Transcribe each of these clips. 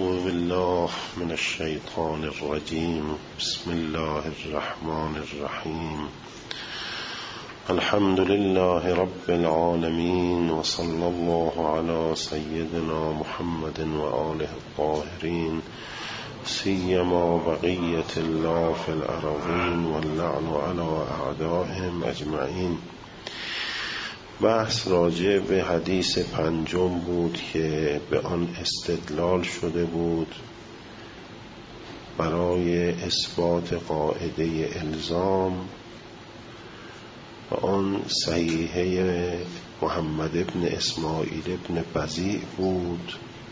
أعوذ بالله من الشيطان الرجيم. بسم الله الرحمن الرحيم. الحمد لله رب العالمين، وصلى الله على سيدنا محمد وآله الطاهرين، سيما بقية الله في الأرضين، واللعن على أعدائهم أجمعين. بحث راجع به حدیث پنجم بود که به آن استدلال شده بود برای اثبات قاعده الزام و آن صحیحه محمد ابن اسماعیل ابن بزیع بود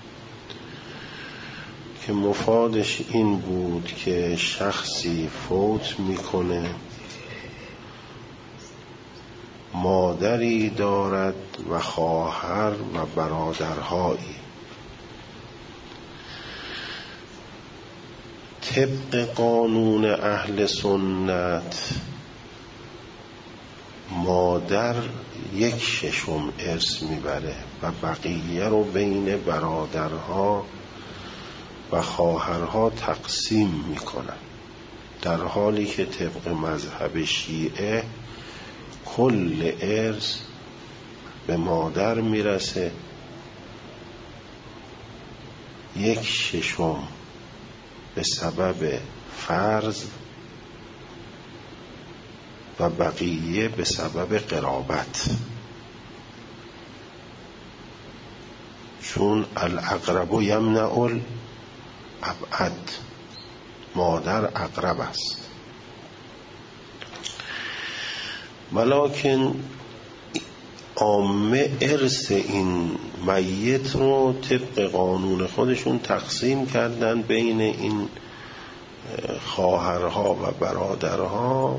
که مفادش این بود که شخصی فوت میکنه، مادری دارد و خواهر و برادرهایی. طبق قانون اهل سنت مادر 1/6 ارث میبره و بقیه رو بین برادرها و خواهرها تقسیم میکنن، در حالی که طبق مذهب شیعه کل ارث به مادر میرسه، 1/6 به سبب فرض و بقیه به سبب قرابت، چون الاقرب یمنع الابعد، مادر اقرب است. ولکن عامه ارث این میت رو طبق قانون خودشون تقسیم کردن بین این خواهرها و برادرها.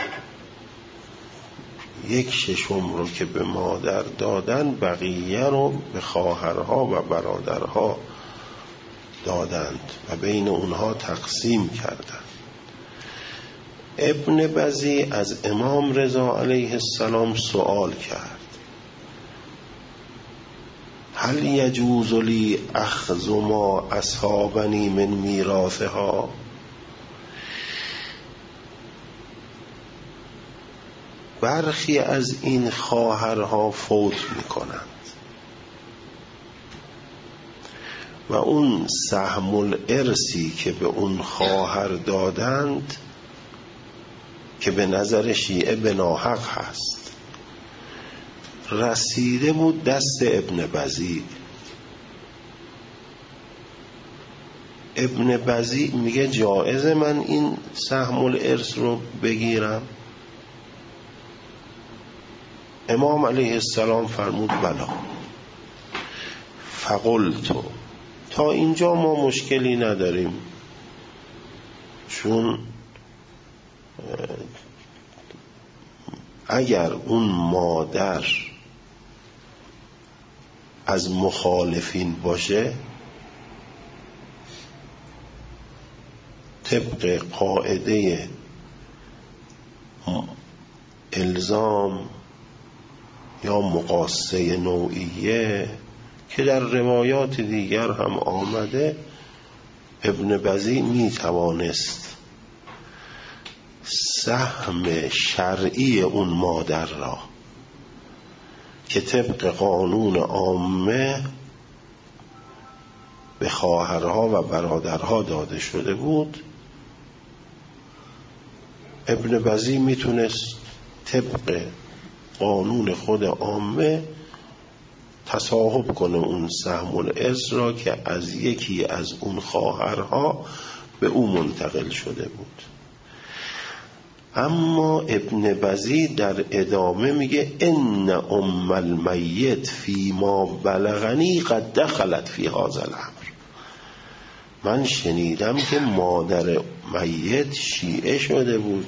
1/6 رو که به مادر دادن، بقیه رو به خواهرها و برادرها دادند و بین اونها تقسیم کردند. ابن بزیع از امام رضا علیه السلام سوال کرد: هل یجوز لی اخذ ما اصحابنی من میراثها؟ برخی از این خواهرها فوت میکنند و اون سهم الارثی که به اون خواهر دادند که به نظر شیعه به ناحق هست، رسیده بود دست ابن بزیع. ابن بزیع میگه جایزه من این سهم الارث رو بگیرم؟ امام علیه السلام فرمود بلا. فقلت، تا اینجا ما مشکلی نداریم، چون اگر اون مادر از مخالفین باشه، طبق قاعده الزام یا مقاصه نوعیه که در روایات دیگر هم آمده، ابن بزیع می توانست سهم شرعی اون مادر را که طبق قانون عامه به خواهرها و برادرها داده شده بود، ابن بزیع میتونست طبق قانون خود عامه تصاحب کنه اون سهم الارث را که از یکی از اون خواهرها به او منتقل شده بود. اما ابن بزیع در ادامه میگه ان ام المیت فی ما بلغنی قد دخلت فی هذا الامر. من شنیدم که مادر میت شیعه شده بود.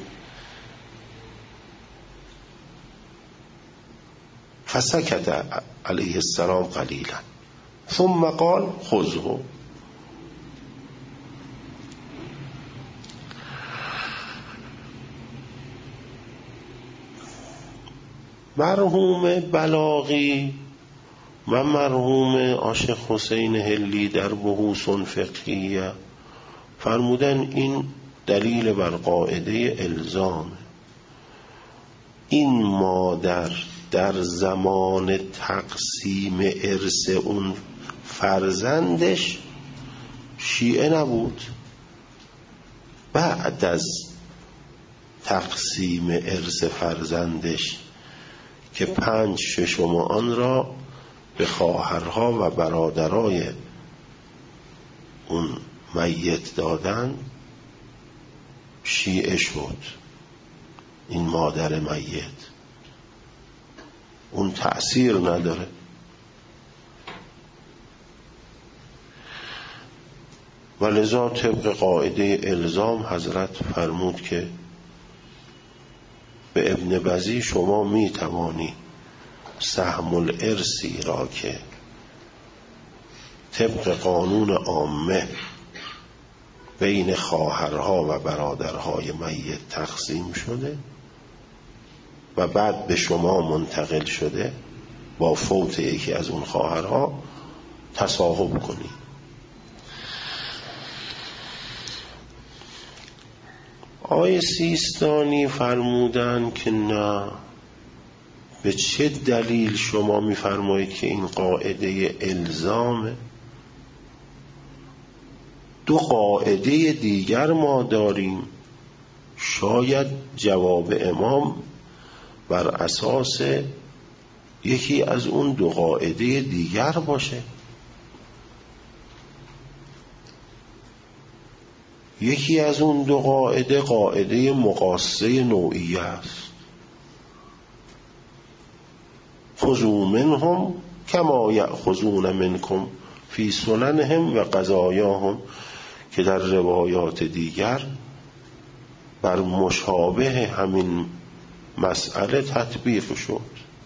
فسکت علیه السلام قلیلا ثم قال خذه. مرحوم بلاغی من مرحوم عاشق حسین هلی در بحوث فقهیه فرمودن این دلیل بر قاعده الزام. این مادر در زمان تقسیم ارث اون فرزندش شیعه نبود، بعد از تقسیم ارث فرزندش که 5/6 آن را به خواهرها و برادرای اون میت دادن شیعه شد. این مادر میت اون تأثیر نداره. و لذا طبق قاعده الزام حضرت فرمود که به ابن بزی شما می توانی سهم الارثی را که طبق قانون عامه بین خواهرها و برادرهای میت تقسیم شده و بعد به شما منتقل شده، با فوت یکی از اون خواهرها تصاحب کنی. آقای سیستانی فرمودن که نه، به چه دلیل شما میفرمایید که این قاعده الزامه؟ 2 قاعده دیگر ما داریم، شاید جواب امام بر اساس یکی از اون 2 قاعده دیگر باشه. یکی از اون 2 قاعده قاعده مقاصه نوعیه است. خذوا منهم کما یأخذون منکم فی سننهم و قضایاهم، که در روایات دیگر بر مشابه همین مسئله تطبیق شد.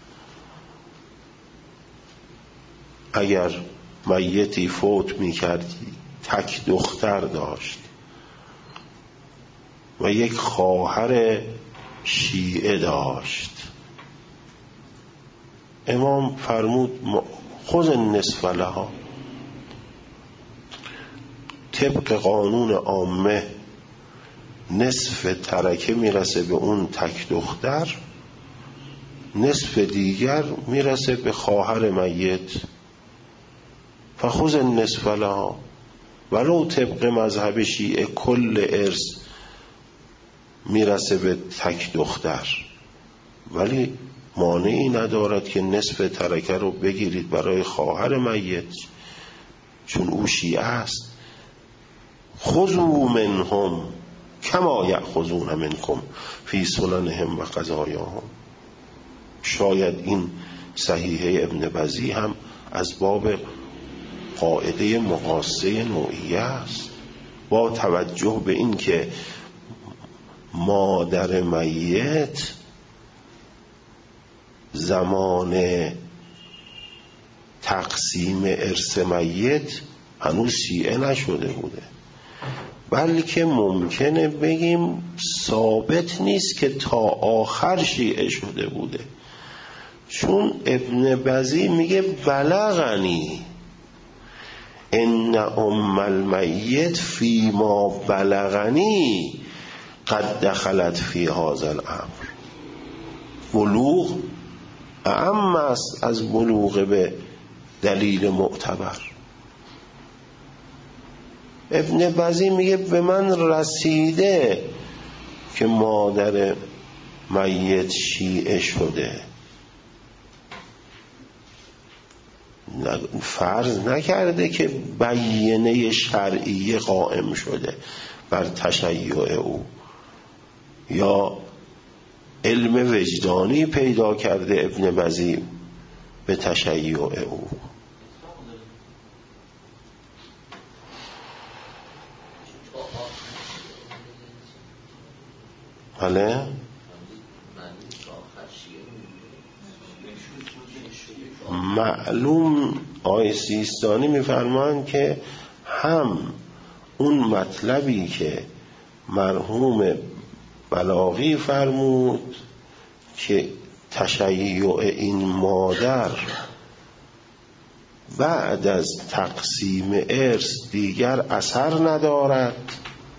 اگر میتی فوت میکردی تک دختر داشت و یک خواهر شیعه داشت، امام فرمود خذ النصف لها، طبق قانون عامه نصف ترکه میرسه به اون تک دختر، نصف دیگر میرسه به خواهر میت. فخذ النصف لها، ولو طبق مذهب شیعه کل ارث میرسه به تک دختر، ولی مانعی ندارد که نصف ترکه رو بگیرید برای خواهر میت، چون او شیعه است. خذوا منهم کما یأخذون منکم فی سننهم و قضایاهم. شاید این صحیحه ابن بزی هم از باب قاعده مقاصه نوعیه است، با توجه به این که مادر میت زمان تقسیم ارث میت هنوز شیعه نشده بوده، بلکه ممکنه بگیم ثابت نیست که تا آخر شیعه شده بوده، چون ابن بزی میگه بلغنی ان ام المیت فی ما بلغنی قد دخلت فی هذا الامر. بلوغ اعم است از بلوغ به دلیل معتبر. ابن بزی میگه به من رسیده که مادر میت شیعه شده، فرض نکرده که بیینه شرعی قائم شده بر تشیع او یا علم وجدانی پیدا کرده ابن بزی به تشیع او. بله معلوم آقای سیستانی میفرمان که هم اون مطلبی که مرحوم بلاغی فرمود که تشیع این مادر بعد از تقسیم ارث دیگر اثر ندارد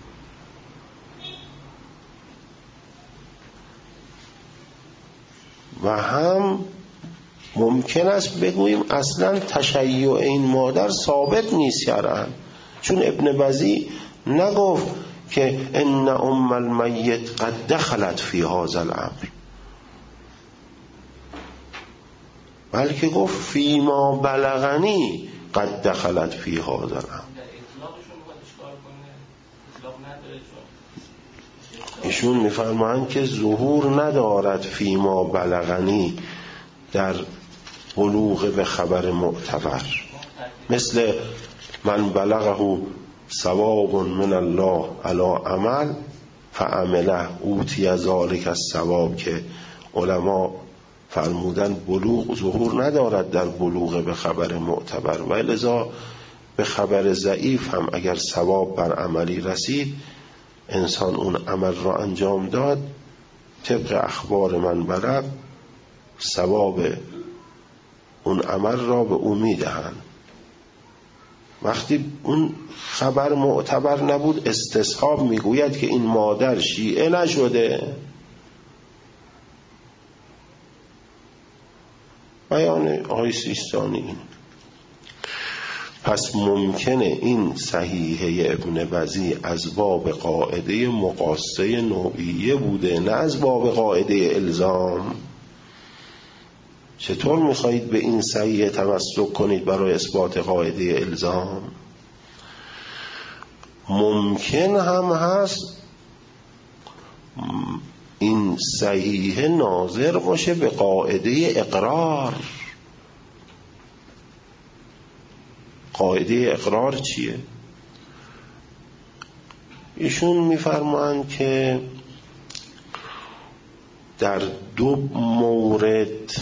و هم ممکن است بگوییم اصلا تشیع این مادر ثابت نیست شرعاً، چون ابن بزی نگفت که ان ام المیت قد دخلت فی هذا الامر، بلکه گفت فی ما بلغنی قد دخلت فی هذا الامر. ایشون میفرمایند که ظهور ندارد فی ما بلغنی در بلوغ به خبر معتبر، مثل من بلغه ثواب من الله علی عمل فعمله اوتی ذلک الثواب، که علما فرمودن بلوغ ظهور ندارد در بلوغ به خبر معتبر و لذا به خبر ضعیف هم اگر ثواب بر عملی رسید انسان اون عمل را انجام داد، طبق اخبار من بلغ ثواب اون عمل را به او میدهند. وقتی اون خبر معتبر نبود استصحاب میگوید که این مادر شیعه نشده. بیان آقای سیستانی این. پس ممکنه این صحیحه ابن بزی از باب قاعده مقاصه نوعیه بوده، نه از باب قاعده الزام. چطور میخواهید به این صحیحه تمسک کنید برای اثبات قاعده الزام؟ ممکن هم هست این صحیحه ناظر باشه به قاعده اقرار. قاعده اقرار چیه؟ ایشون میفرمایند که در دو مورد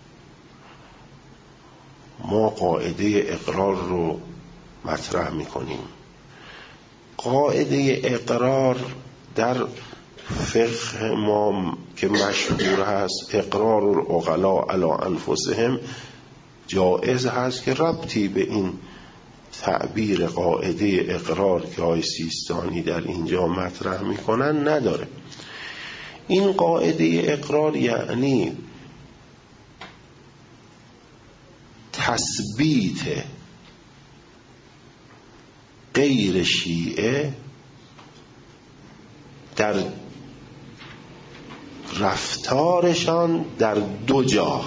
ما قاعده اقرار رو مطرح میکنیم. قاعده اقرار در فقه ما که مشهور هست اقرار العقلاء علی انفسهم جائز هست که ربطی به این تعبیر قاعده اقرار که آقای سیستانی در اینجا مطرح میکنن نداره. این قاعده اقرار یعنی تثبیت غیر شیعه در رفتارشان در دو جا.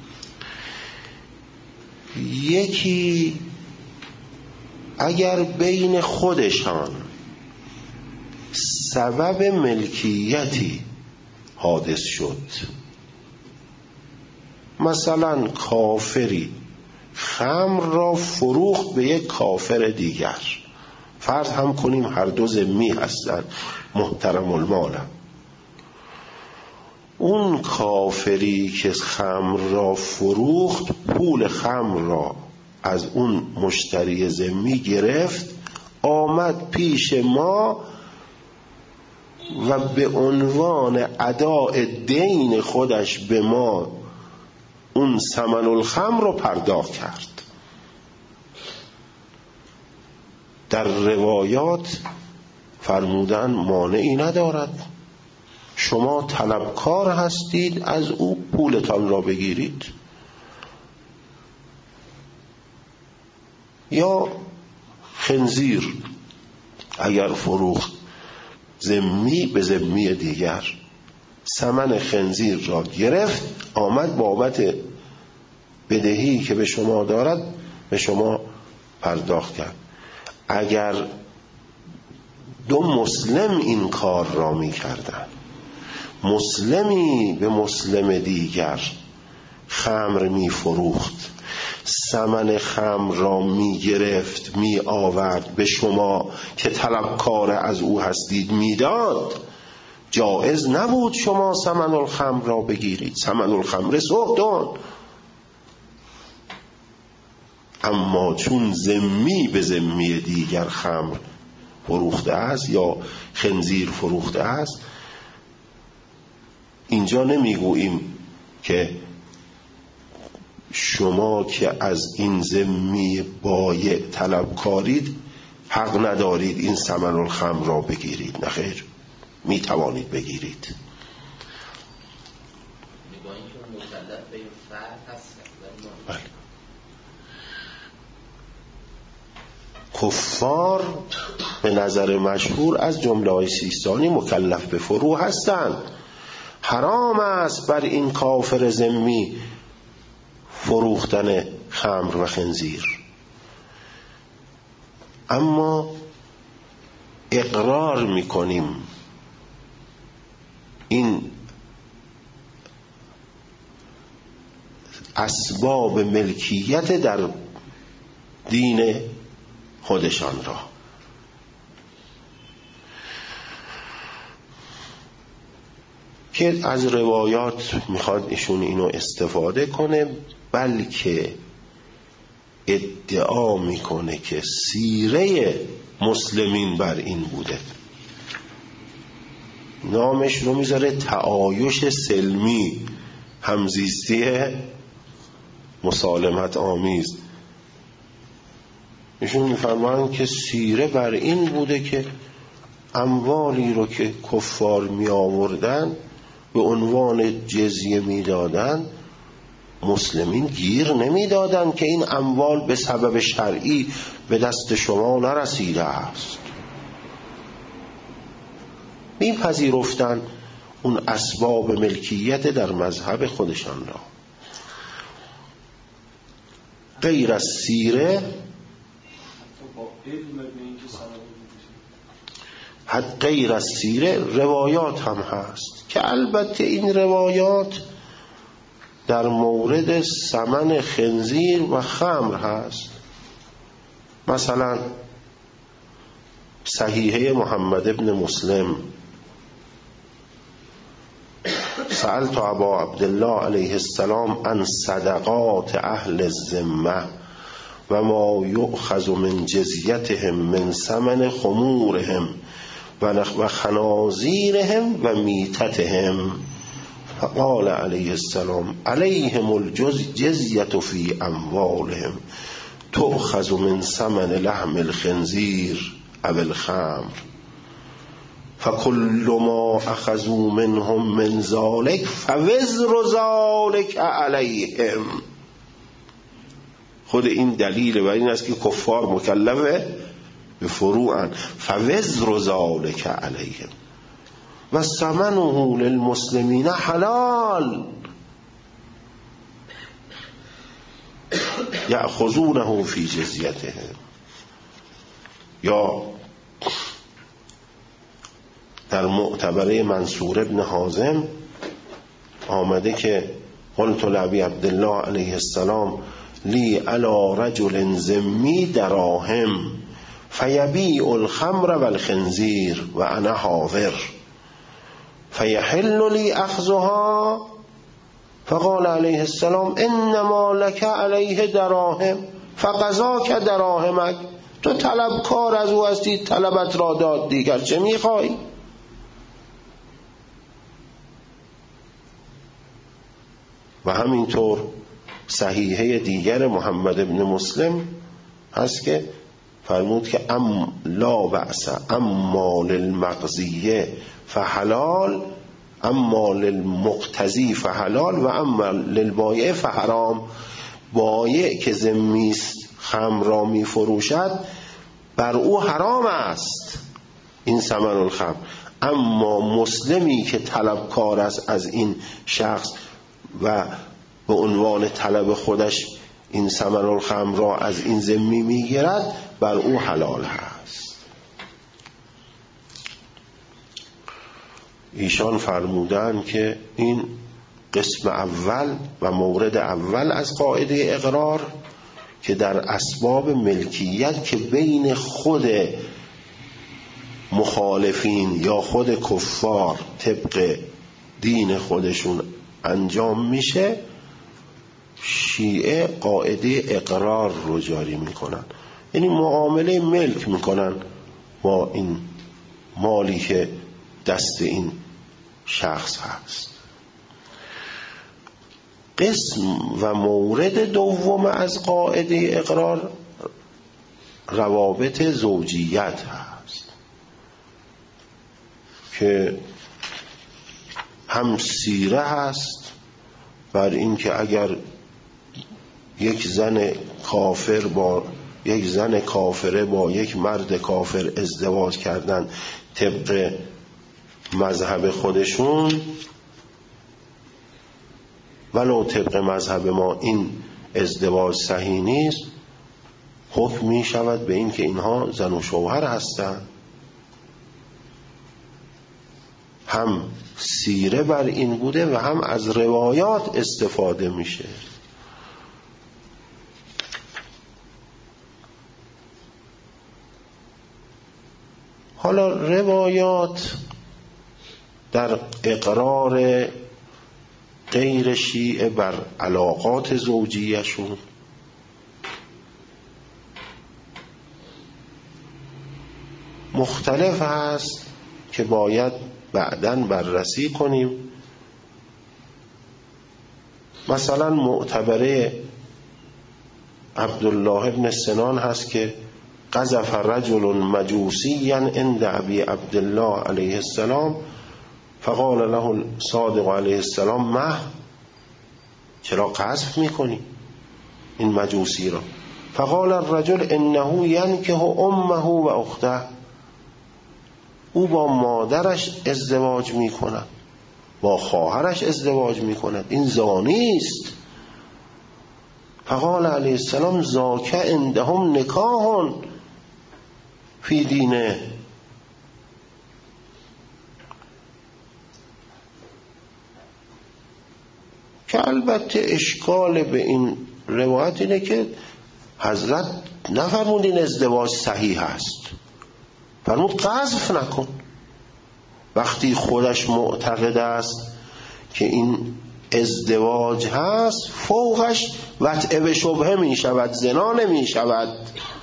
یکی اگر بین خودشان سبب ملکیتی حادث شد، مثلا کافری خمر را فروخت به یک کافر دیگر، فرض هم کنیم هر دو ذمی هستند محترم المال، اون کافری که خمر را فروخت پول خمر را از اون مشتری ذمی گرفت، آمد پیش ما و به عنوان اداء دین خودش به ما اون ثمن الخمر رو پرداخت کرد. در روایات فرمودن مانعی ندارد، شما طلبکار هستید از او پولتان را بگیرید. یا خنزیر اگر فروخت ذمی به ذمی دیگر، ثمن خنزیر را گرفت، آمد بابت بدهی که به شما دارد به شما پرداخت کرد. اگر دو مسلم این کار را می کردن، مسلمی به مسلم دیگر خمر می فروخت، ثمن خمر را می گرفت می آورد به شما که طلبکار از او هستید می داد، جایز نبود شما ثمن الخمر را بگیرید. ثمن الخمر سوختون. اما چون ذمی به ذمی دیگر خمر فروخته است یا خنزیر فروخته است، اینجا نمیگوییم که شما که از این ذمی بایع طلبکارید حق ندارید این ثمن الخمر را بگیرید. نه خیر، می توانید بگیرید. بله. کفار به نظر مشهور از جمله های سیستانی مکلف به فروع هستند. حرام است بر این کافر ذمی فروختن خمر و خنزیر، اما اقرار میکنیم این اسباب ملکیت در دین خودشان را. که از روایات میخواد ایشون اینو استفاده کنه، بلکه ادعا میکنه که سیره مسلمین بر این بوده. نامش رو میذاره تعایش سلمی، همزیستی مسالمت آمیز. ایشون میفرمایند که سیره بر این بوده که اموالی رو که کفار می آوردن به عنوان جزیه می دادن، مسلمین گیر نمی دادن که این اموال به سبب شرعی به دست شما نرسیده است. می پذیرفتن اون اسباب ملکیت در مذهب خودشان را. غیر از سیره، غیر از سیره روایات هم هست که البته این روایات در مورد ثمن خنزیر و خمر هست. مثلا صحیحه محمد ابن مسلم، سألت ابا عبدالله علیه السلام عن صدقات اهل الذمه و ما یؤخذ من جزیتهم من ثمن خمورهم و خنازیرهم و میتتهم، فقال علیه السلام علیهم الجزیة فی اموالهم تؤخذ من ثمن لحم الخنزیر او الخمر فكل ما اخذوا منهم من ذلك فوزر ذلك علیهم. خود این دلیل و این است که کفار مکلفه به فروعن، فوزر ذلك علیهم و ثمنه للمسلمین حلال یأخذونه فی جزیتهم. یا در معتبره منصور ابن حازم آمده که قلت لابی عبدالله علیه السلام لی علی رجل ذمی دراهم فیبیع الخمر والخنزیر و انا حاضر فیحل لی اخذها، فقال علیه السلام انما لک علیه دراهم فقضاک دراهمک. تو طلبکار از او هستی، طلبت را داد، دیگر چه میخوای؟ و همینطور صحیحه دیگر محمد ابن مسلم هست که فرمود که لا بأس اما للمقضیه فحلال اما للمقتضی فحلال و اما للبایع فحرام. بایع که ذمیست خمر را می فروشد بر او حرام است این ثمن الخمر، اما مسلمی که طلبکار است از این شخص و به عنوان طلب خودش این ثمن الخمر را از این ذمی میگیرد بر او حلال هست. ایشان فرمودند که این قسم اول و مورد اول از قاعده اقرار که در اسباب ملکیت که بین خود مخالفین یا خود کفار طبق دین خودشون انجام میشه، شیعه قاعده اقرار رو جاری میکنن، یعنی معامله ملک میکنن با این مالی که دست این شخص هست. قسم و مورد دوم از قاعده اقرار روابط زوجیت هست که هم سیره هست بر این که اگر یک زن کافره با یک مرد کافر ازدواج کردن طبق مذهب خودشون، ولو طبق مذهب ما این ازدواج صحیح نیست، حکم می شود به این که اینها زن و شوهر هستند. هم سیره بر این بوده و هم از روایات استفاده میشه. حالا روایات در اقرار غیر شیعه بر علاقات زوجیشون مختلف هست که باید بعداً بررسی کنیم. مثلا معتبره عبدالله ابن سنان هست که قذف رجل مجوسیا عند ابی عبدالله علیه السلام فقال له الصادق علیه السلام ما، چرا قذف میکنی این مجوسی را؟ فقال الرجل انه ینکح امه و اخته، او با مادرش ازدواج میکند، با خواهرش ازدواج میکند، این زانی است. فقال علیه السلام ذاک عندهم نکاح فی دینه، که البته اشکال به این روایت اینه که حضرت نفرمودین ازدواج صحیح هست، فرمود قذف نکن. وقتی خودش معتقد است که این ازدواج هست، فوقش وطئه به شبهه می شود، زنا نمی شود.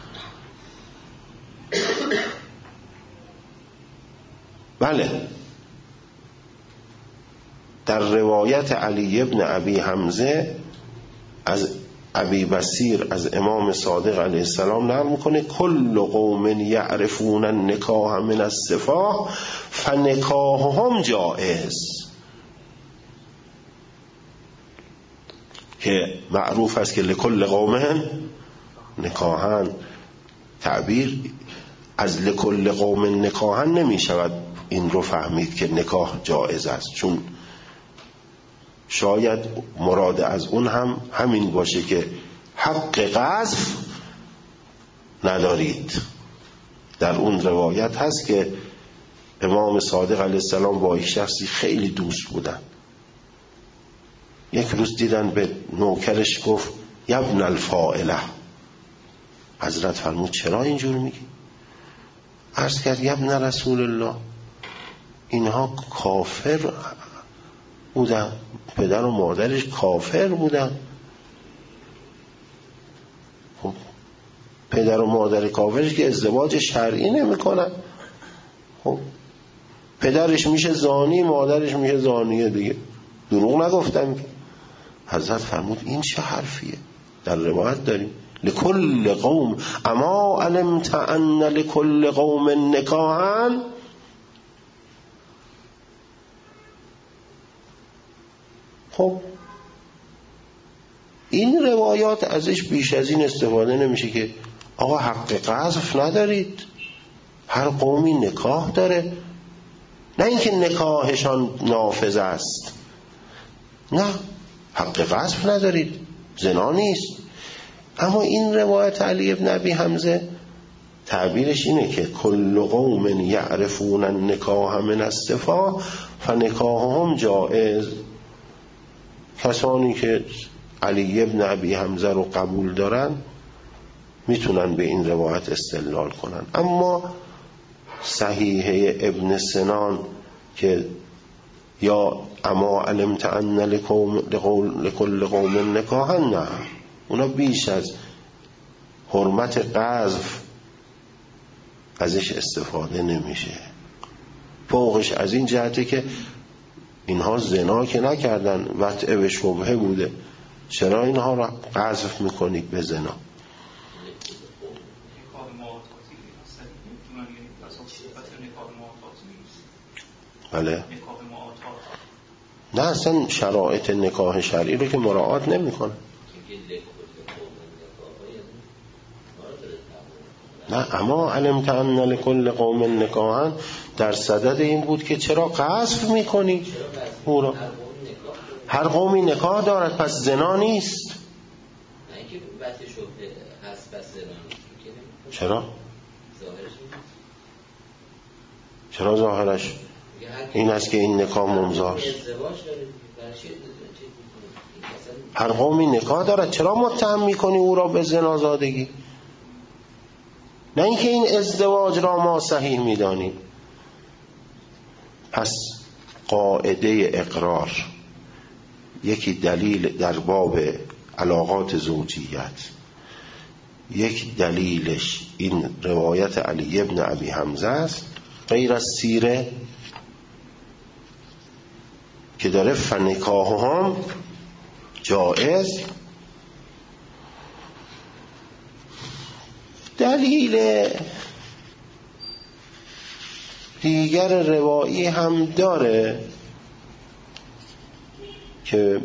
بله، در روایت علی ابن ابی حمزه از ابی بصیر از امام صادق علیه السلام نقل میکنه کل قوم یعرفون النکاح من السفاح فنکاحهم جائز، که معروف است که لکل قوم نکاحن، تعبیر از لکل قوم نکاحن نمی شود این رو فهمید که نکاح جائز است، چون شاید مراد از اون هم همین باشه که حق قذف ندارید. در اون روایت هست که امام صادق علیه السلام با یک شخصی خیلی دوست بودن. یک روز دیدن به نوکرش گفت یبن الفاعله. حضرت فرمود چرا اینجور میگی؟ عرض کرد یبن رسول الله، اینها کافر بودن، پدر و مادرش کافر بودن. خب پدر و مادر کافرش که ازدواج شرعی نمی کنن، خب پدرش میشه زانی، مادرش میشه زانیه دیگه، دروغ نگفتم که. حضرت فرمود این چه حرفیه؟ در روایت داریم لکل قوم اما علمت ان لکل قوم نکاحا. خب این روایات ازش بیش از این استفاده نمیشه که آقا حق قذف ندارید، هر قومی نکاح داره، نه اینکه نکاحشان نافذ است، نه حق قذف ندارید، زنا نیست. اما این روایت علی ابن ابی حمزه تعبیرش اینه که کل قوم یعرفون النکاح من السفاح فنکاحهم جائز. کسانی که علی ابن ابی حمزه رو قبول دارن میتونن به این روایت استدلال کنن. اما صحیحه ابن سنان که یا اما علمت ان لکل قوم نکاحا، نه، اونا بیش از حرمت قذف ازش استفاده نمیشه. فوقش از این جهته که اینها زنا که نکردن، وطئه به شبهه بوده، چرا اینها را قذف میکنید به زنا؟ بله نه، اصلا شرایط نکاح شرعی رو که مراعات نمیکنه. نه، اما علمت ان لکل قوم نکاحا در صدد این بود که چرا قذف میکنی او را؟ هر قومی نکاح دارد، پس زنا نیست. چرا؟ چرا ظاهرش این است که این نکاح ممزاست؟ هر قومی نکاح دارد، چرا متهم میکنی او را به زنا زادگی؟ نه اینکه این ازدواج را ما صحیح میدانیم. پس قاعده اقرار یکی دلیل در باب علاقات زوجیت، یک دلیلش این روایت علی ابن ابی حمزه است، غیر از سیره که داره فنکاحهم جائز. دلیل دیگر روایی هم داره که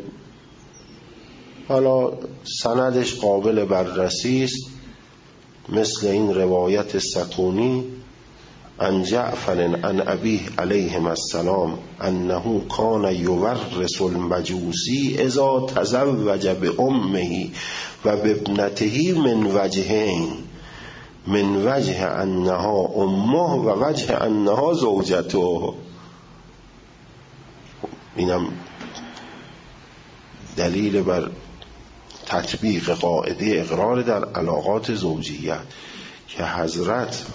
حالا سندش قابل بررسی است، مثل این روایت سکونی عن جعفر عن ابیه علیهم السلام انه کان یورث المجوسی اذا تزوج بامه و بابنته من وجهین، من وجه انها امه و وجه انها زوجته. اینم دلیل بر تطبیق قاعده اقرار در علاقات زوجیت که حضرت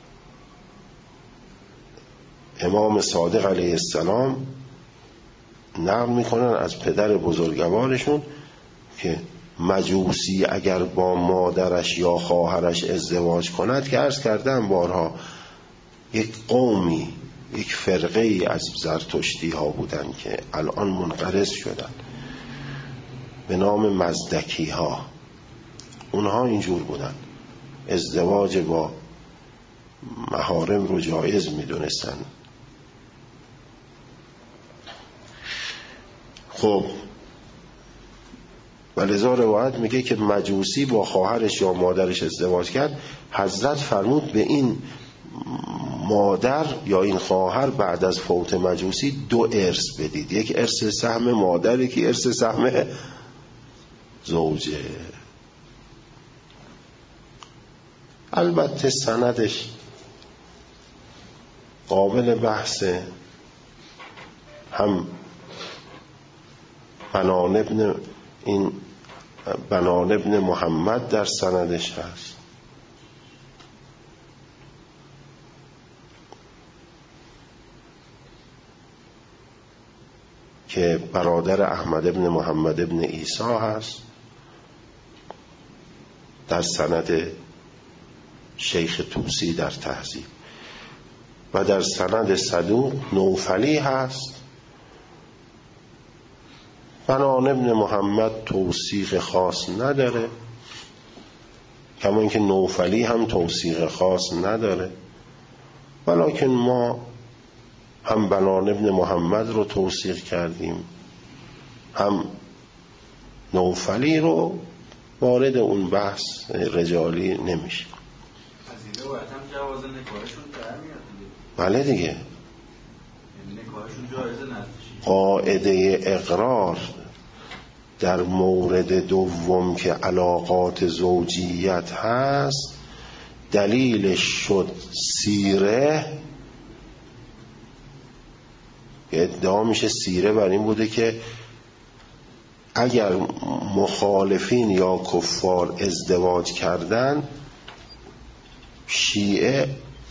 امام صادق علیه السلام نقل میکنن از پدر بزرگوارشون که مجوسی اگر با مادرش یا خواهرش ازدواج کند، که عرض کردم بارها یک قومی، یک فرقه ای از زرتشتی ها بودن که الان منقرض شدن به نام مزدکی ها. اونها اینجور بودن، ازدواج با محارم رو جایز میدونستن. خب ولذا روایت میگه که مجوسی با خواهرش یا مادرش ازدواج کرد، حضرت فرمود به این مادر یا این خواهر بعد از فوت مجوسی 2 ارث بدید، یک ارث سهم مادر، یکی ارث سهم زوجه. البته سندش قابل بحثه، هم بنان ابن محمد در سندش هست که برادر احمد ابن محمد ابن عیسی هست، در سند شیخ طوسی در تهذیب، و در سند صدوق نوفلی هست. بنان ابن محمد توثیق خاص نداره، کما اینکه نوفلی هم توثیق خاص نداره، ولیکن ما هم بنان ابن محمد رو توثیق کردیم، هم نوفلی رو. وارد اون بحث رجالی نمیشه. پذیره باید هم جواز نکاحشون در میاد دیگه. بله دیگه، یعنی نکاحشون جایزه نزدشی. قاعده اقرار در مورد دوم که علاقات زوجیت هست، دلیلش شد سیره. ادعا میشه سیره بر این بوده که اگر مخالفین یا کفار ازدواج کردن، شیعه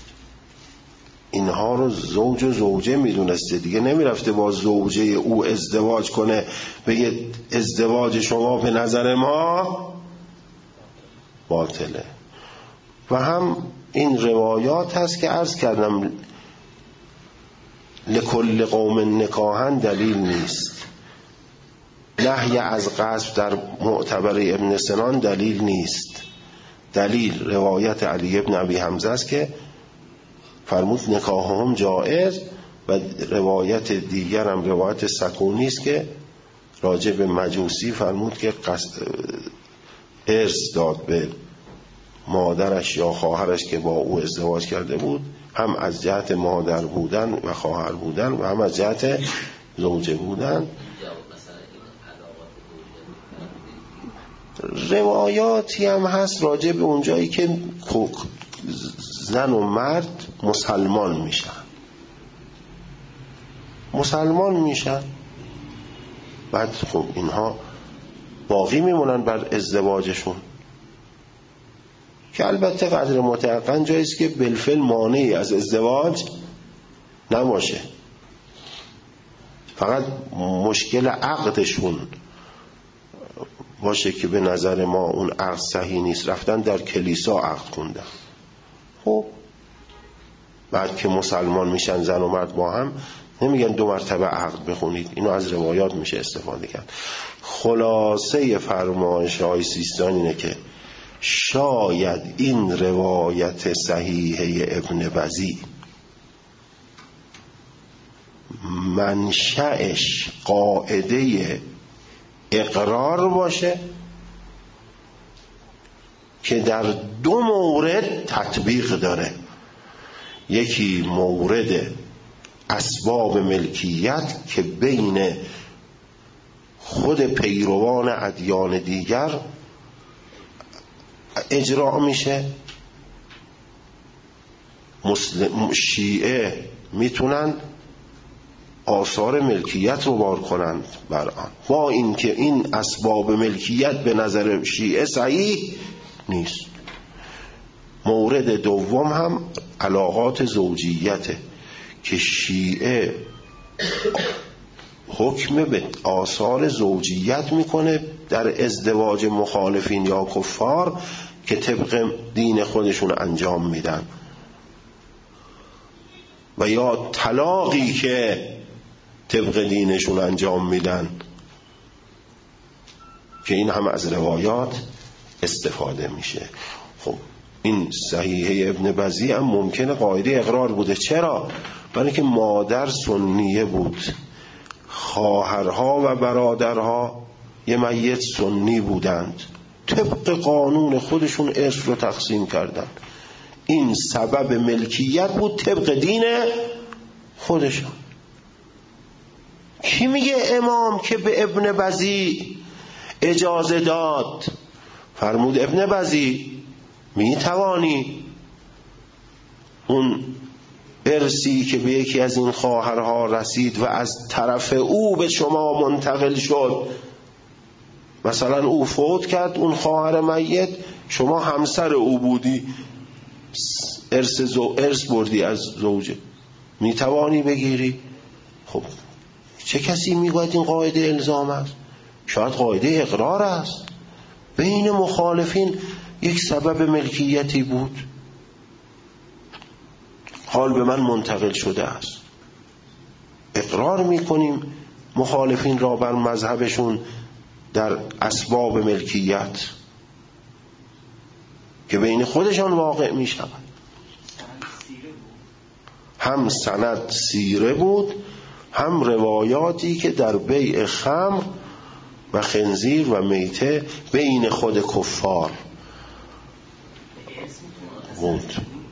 اینها رو زوج و زوجه میدونسته دیگه، نمیرفته با زوجه او ازدواج کنه بگه ازدواج شما به نظر ما باطله. و هم این روایات هست که عرض کردم لکل قوم نکاحن دلیل نیست، نهی از غصب در معتبر ابن سنان دلیل نیست. دلیل روایت علی ابن ابی حمزه است که فرمود نکاحهم جائز، و روایت دیگر هم روایت سکونی است که راجع به مجوسی فرمود که ارث داد به مادرش یا خواهرش که با او ازدواج کرده بود، هم از جهت مادر بودن و خواهر بودن و هم از جهت زوجه بودن. روایاتی هم هست راجع به اونجایی که زن و مرد مسلمان میشن بعد خب اینها باقی میمونن بر ازدواجشون، که البته قدر متعقن جاییست که بالفعل مانعی از ازدواج نباشه، فقط مشکل عقدشون باشه که به نظر ما اون عقد صحیح نیست، رفتن در کلیسا عقد خوندن. خب بعد که مسلمان میشن زن و مرد با هم، نمیگن 2 مرتبه عقد بخونید. اینو از روایات میشه استفاده کرد. خلاصه فرمایش های سیستان اینه که شاید این روایت صحیحه ابن بزی منشأش قاعده اقرار باشه که در 2 مورد تطبیق داره. یکی مورد اسباب ملکیت که بین خود پیروان ادیان دیگر اجرا میشه، شیعه میتونن آثار ملکیت رو بار کنند بر آن، با اینکه این اسباب ملکیت به نظر شیعه صحیح نیست. مورد دوم هم علاقات زوجیته که شیعه حکم به آثار زوجیت میکنه در ازدواج مخالفین یا کفار که طبق دین خودشون انجام میدن، و یا طلاقی که طبق دینشون انجام میدن، که این هم از روایات استفاده میشه. خب این صحیحه ابن بزی هم ممکنه قاعده اقرار بوده. چرا؟ برای که مادر سنیه بود، خواهرها و برادرها یه میت سنی بودند، طبق قانون خودشون ارث رو تقسیم کردن. این سبب ملکیت بود طبق دین خودشون. کی میگه امام که به ابن بزی اجازه داد؟ فرمود ابن بزی میتوانی اون ارثی که به یکی از این خواهرها رسید و از طرف او به شما منتقل شد، مثلا او فوت کرد، اون خواهر میت شما همسر او بودی، ارث بردی از زوجه، میتوانی بگیری. خب چه کسی میگوید این قاعده الزام است؟ شاید قاعده اقرار است. بین مخالفین یک سبب ملکیتی بود، حال به من منتقل شده است. اقرار میکنیم مخالفین را بر مذهبشون در اسباب ملکیت که بین خودشان واقع میشود. هم سند سیره بود، هم روایاتی که در بیع خمر و خنزیر و میته بین خود کفار بود.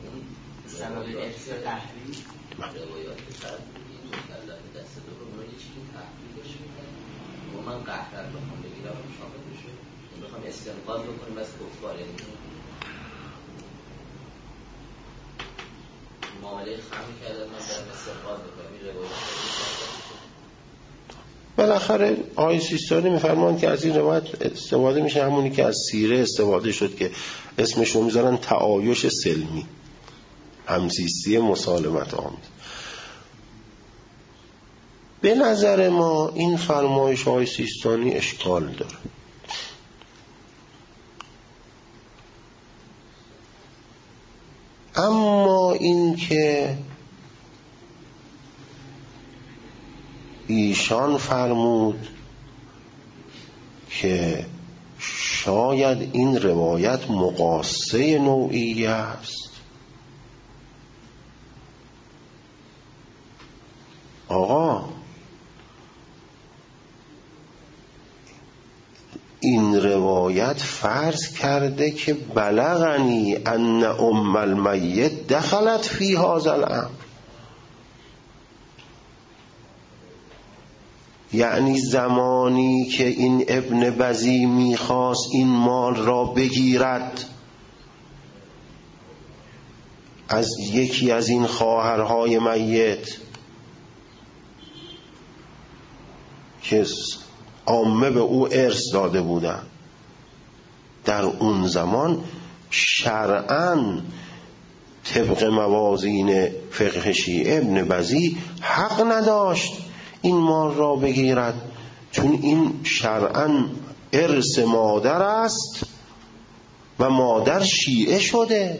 من قهر بخوام بگیرم شامل بشه، بخوام استنقاذ بکنیم از کفار، معامله خمی کردن من در استنقاذ بکنم. این روایت بالاخره آقای سیستانی میفرمان که از این روایت استفاده میشه، همونی که از سیره استفاده شد که اسمش رو میذارن تعایش سلمی، همزیستی مسالمت آمیز. به نظر ما این فرمایش های سیستانی اشکال داره. اما این که ایشان فرمود که شاید این روایت مقاصه نوعی است. آقا این روایت فرض کرده که بلغنی ان ام المیت دخلت فی هذا الامر، یعنی زمانی که این ابن بزی میخواست این مال را بگیرد از یکی از این خواهرهای میت که عامه به او ارث داده بودن، در اون زمان شرعاً طبق موازین فقه شیعه ابن بزی حق نداشت این مال را بگیرد، چون این شرعاً ارث مادر است و مادر شیعه شده.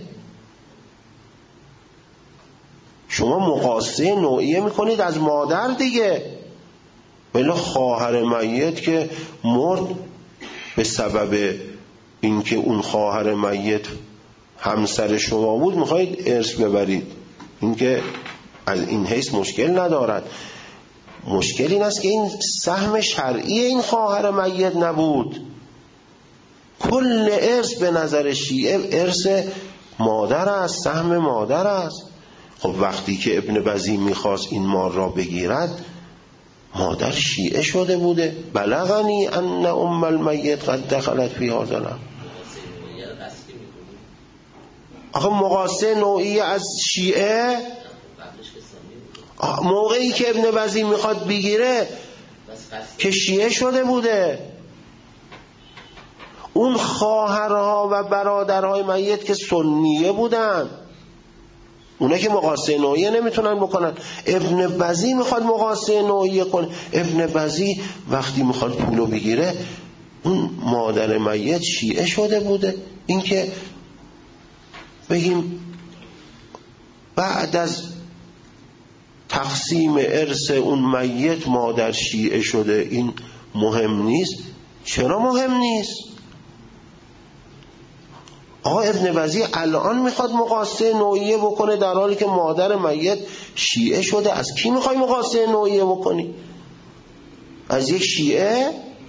شما مقایسه نوعیه میکنید از مادر دیگه، ولی خواهر میت که مرد به سبب اینکه اون خواهر میت همسر شما بود میخواید ارث ببرید، اینکه از این حیث مشکل ندارد. مشکل این است که این سهم شرعی این خواهر میت نبود، کل ارث به نظر شیعه ارث مادر است، سهم مادر است. خب وقتی که ابن بزی میخواست این مال را بگیرد مادر شیعه شده بوده. بلغنی ان ام المیت قد دخلت فی هذا الامر. آخه مقایسه نوعی از شیعه موقعی که ابن بزی میخواد بگیره که شیعه شده بوده. اون خواهرها و برادرهای میت که سنیه بودن، اونا که مقایسه نوعیه نمیتونن بکنن. ابن بزی میخواد مقایسه نوعیه کنه. ابن بزی وقتی میخواد پولو بگیره اون مادر میت شیعه شده بوده. این که بگیم بعد از تقسیم ارث اون میت مادر شیعه شده این مهم نیست. چرا مهم نیست؟ آقا ابن بزی الان میخواد مقایسه نوعیه بکنه در حالی که مادر میت شیعه شده. از کی میخوای مقایسه نوعیه بکنی؟ از یک شیعه؟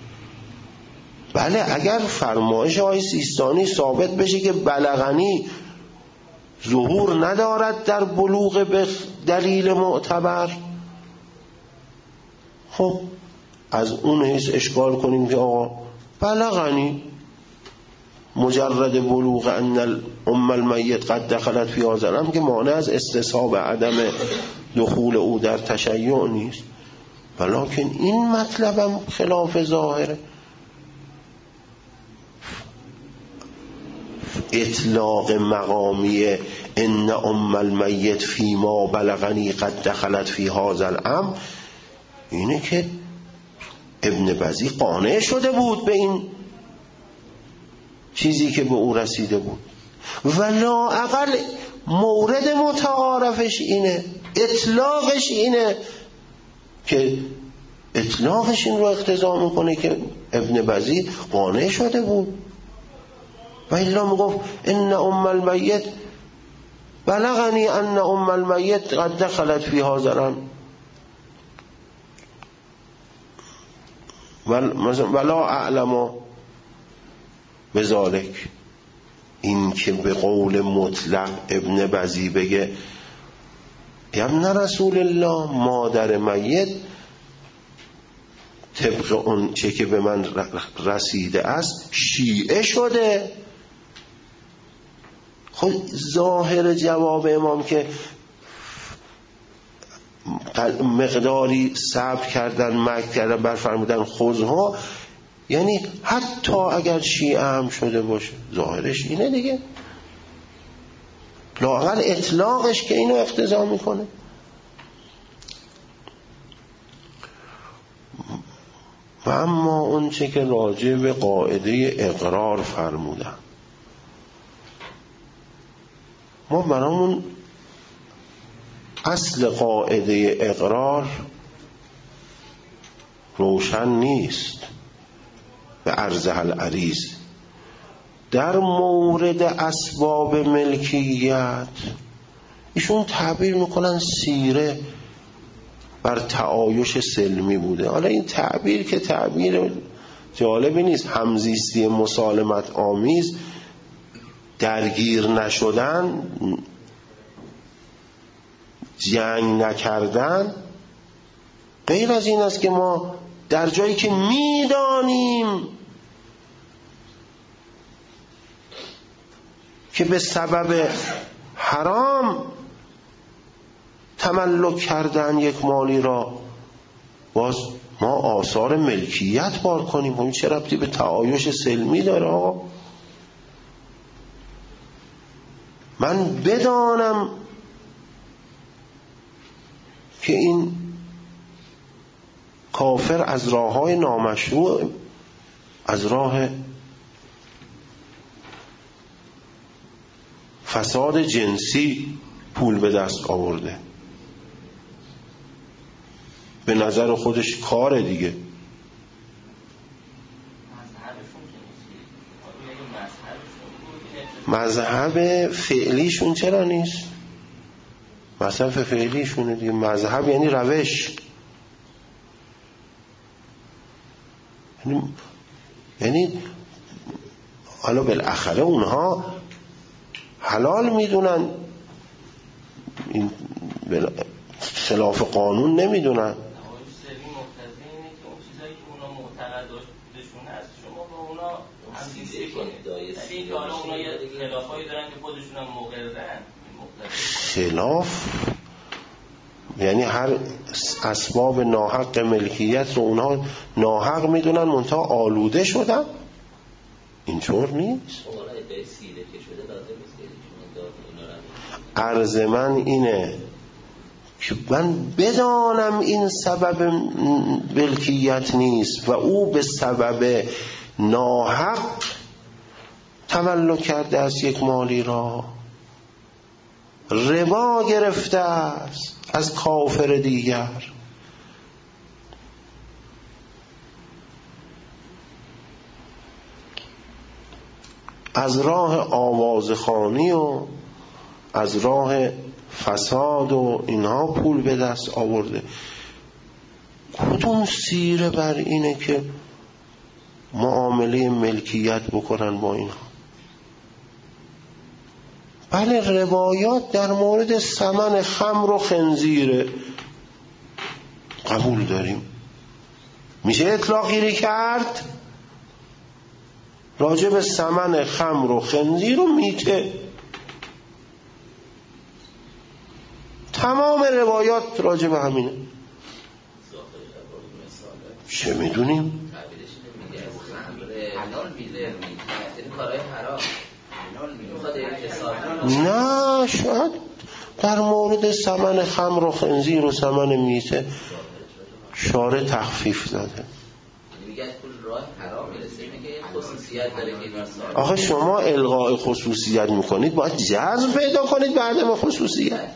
بله، اگر فرمایش آقای سیستانی ثابت بشه که بلغنی ظهور ندارد در بلوغ به دلیل معتبر، خب از اون حیث اشکال کنیم که آقا بلغنی مجرد بلوغ ان ام المیت قد دخلت فی هذا الامر که مانع از استصحاب عدم دخول او در تشیع نیست. ولکن این مطلبم خلاف ظاهره. اطلاق مقامی ان ام المیت فی ما بلغنی قد دخلت فی هذا الامر اینه که ابن بزی قانع شده بود به این چیزی که به او رسیده بود و لااقل مورد متعارفش اینه، اطلاقش اینه که اطلاقش این رو اقتضا میکنه که ابن بزی قانع شده بود. و الا میگفت ان ام المیت بلغنی ان ام المیت قد دخلت فی هذا الامر ولا اعلم بذالک. این که به قول مطلق ابن بزی بگه ابن رسول الله مادر میت طبق اون چه که به من رسیده است شیعه شده. خب ظاهر جواب امام که مقداری صبر کردن، مکر کردن، برفرمودن خذها، یعنی حتی اگر شیعه هم شده باشه ظاهرش اینه دیگه، لااقل اطلاقش که اینو اقتضا میکنه. و اما اون چه که راجع به قاعده اقرار فرمودن، ما برامون اصل قاعده اقرار روشن نیست. به عرضها العریض. در مورد اسباب ملکیت ایشون تعبیر میکنن سیره بر تعایش سلمی بوده. حالا این تعبیر که تعبیر جالبی نیست. همزیستی مسالمت آمیز، درگیر نشدن، جنگ نکردن، غیر از این است که ما در جایی که میدانیم که به سبب حرام تملک کردن یک مالی را، باز ما آثار ملکیت بار کنیم. این چه ربطی به تعایش سلمی داره آقا؟ من بدانم که این کافر از راه‌های نامشروع، از راه فساد جنسی پول به دست آورده، به نظر خودش کاره دیگه. مذهب فعلیشون چرا نیست؟ مذهب فعلیشونه دیگه. مذهب یعنی روش، یعنی حالا بالاخره اونها حلال میدونن، این خلاف قانون نمیدونن. خلاف یعنی هر اسباب ناحق ملکیت رو اونها ناحق میدونن، منتها آلوده شدن. اینطور نیست. عرض من اینه که من بدانم این سبب ملکیت نیست و او به سبب ناحق تملک کرده است یک مالی را، ربا گرفته است از کافر دیگر. از راه آوازخوانی و از راه فساد و اینها پول به دست آورده. کدوم سیره بر اینه که معامله ملکیت بکنن با اینها؟ بله روایات در مورد ثمن خمر و خنزیر قبول داریم. میشه اطلاق گیری کرد راجع به ثمن خمر و خنزیر و میته. تمام روایات راجع به همینه. چه میدونیم؟ نه شاید در مورد ثمن خمر و خنزیر و ثمن میته شارع تخفیف داده. آخه شما الغاء خصوصیت میکنید، باید جزم پیدا کنید بعد ما خصوصیت.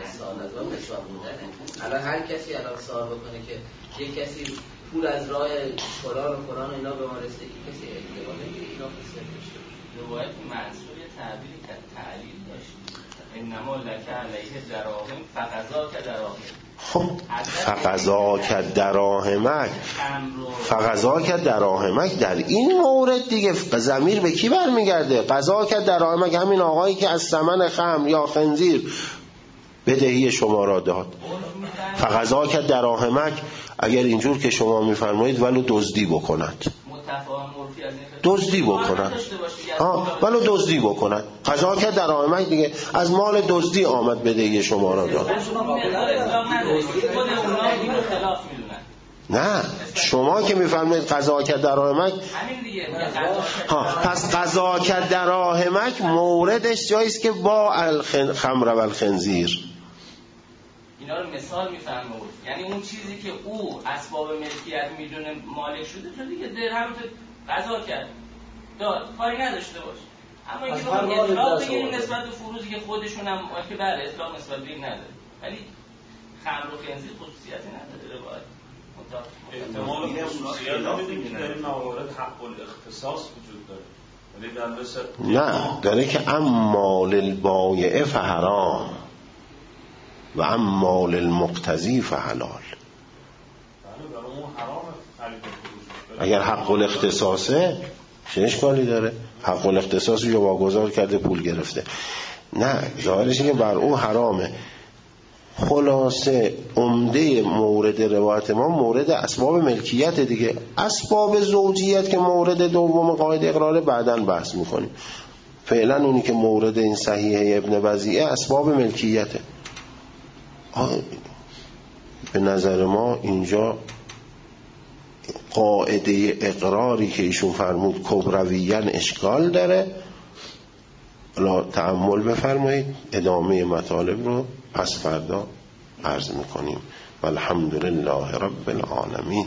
الان هر کسی الان سوال بکنه که یک کسی پول از راه فلان و فلان و اینا به ما رسید، این کسی اینا روایت منصور تعبیری که تعلیل داشت، انما لک علیه دراهم فقضاک دراهم. خب فقضاک دراهمک، فقضاک دراهمک در این مورد دیگه ضمیر به کی برمیگرده؟ قضاک دراهمک همین آقایی که از ثمن خمر یا خنزیر بدهی شما را داد. فقضاک دراهمک اگر اینجور که شما میفرمایید ولو دزدی بکند، دزدی بکند، ولو دزدی بکند، قضاک دراهمک دیگه از مال دزدی آمد بدهی شما را داد. نه شما که میفرمایید قضاک دراهمک، پس قضاک دراهمک موردش جاییست که با الخمر و الخنزیر اینا رو مثال میفرمود. یعنی اون چیزی که او اسباب ملکیت میدونه مالک شده تو دیگه درهم قضا کرد داد، کاری نداشته باش. اما اینکه ما اطلاق بگیریم نسبت به فروزی که خودشون هم که بله اطلاق نسبت به این نداره، ولی خمر و خنزیر خصوصیتی نداره. باید احتمال خصوصیت نمیدیم که در این موارد حق الاختصاص وجود داره، ولی در مثل نه داره که اما للبایع فحرام و اما للمقتضی فحلال. اگر حق الاختصاصه چه اشکالی داره؟ حق الاختصاص رو واگذار کرده پول گرفته، نه ظاهرش اینه بر او حرامه. خلاصه عمده مورد روایت ما مورد اسباب ملکیت دیگه. اسباب زوجیت که مورد دوم قاعده اقرار بعداً بحث میکنیم. فعلا اونی که مورد این صحیح ابن وضیعه اسباب ملکیته. به نظر ما اینجا قاعده اقراری که ایشون فرمود کبرویاً اشکال داره. حالا تأمل بفرمایید، ادامه مطالب رو پس فردا عرض میکنیم. والحمدلله رب العالمین.